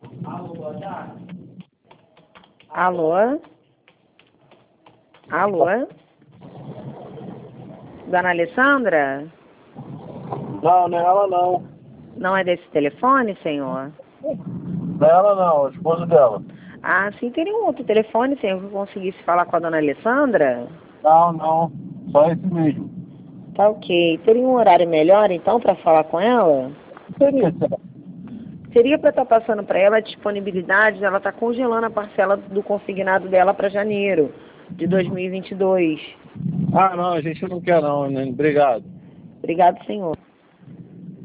Alô, boa tarde. Alô? Alô? Dona Alessandra? Não, não é ela não. Não é desse telefone, senhor? Não é ela não, a esposa dela. Ah, sim, teria um outro telefone, senhor, que eu conseguisse falar com a dona Alessandra? Não, não, só esse mesmo. Tá ok. Teria um horário melhor, então, para falar com ela? Seria, será? Seria para estar passando para ela a disponibilidade, ela está congelando a parcela do consignado dela para janeiro de 2022. Ah, não, a gente não quer não, né? Obrigado. Obrigado, senhor.